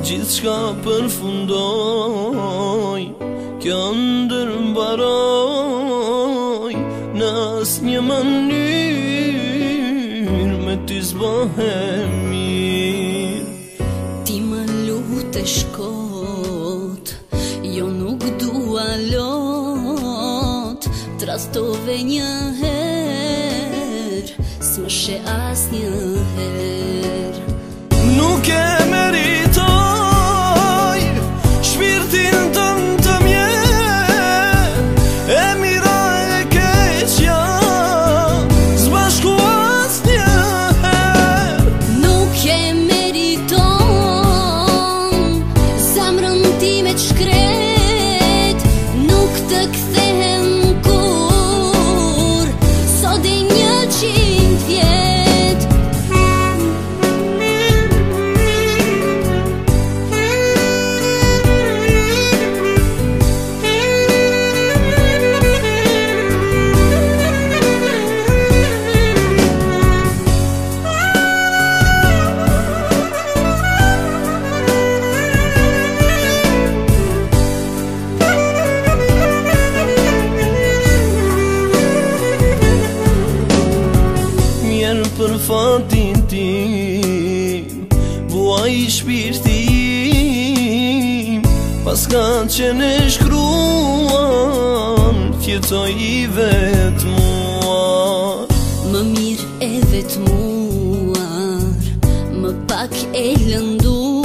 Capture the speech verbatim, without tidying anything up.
gjithë shka përfundoj, kjo ndër mbaroj, në asë një mënyrë me ty zbohe mirë. Ti më lutë shkot, jo nuk dua lot, trastove një herë, s'më she as një herë. Nuk e meritoj shpirtin tënd të mjet, e mira e keqja s'bashku asnjëherë. Nuk e meriton zemrën time t'shkret, nuk të kthehem kur sot e një qind vjet. Për fatin tim, vuaj shpirtim, pas ka qenë e shkruar, tjetoj i vetmuar. Më mirë e vetmuar, më pak e lënduar,